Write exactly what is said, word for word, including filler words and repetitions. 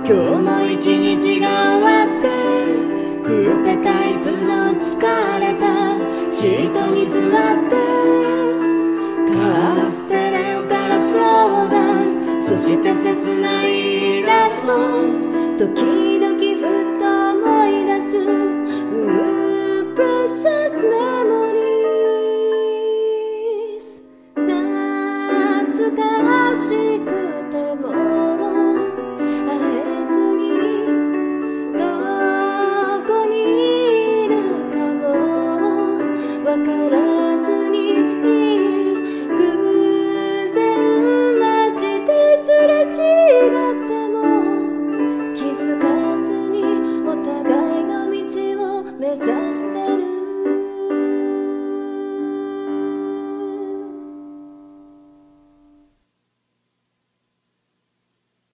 今日も一日が終わってクーペタイプの疲れたシートに座ってカステレオからスローダンス、そして切ないラソン時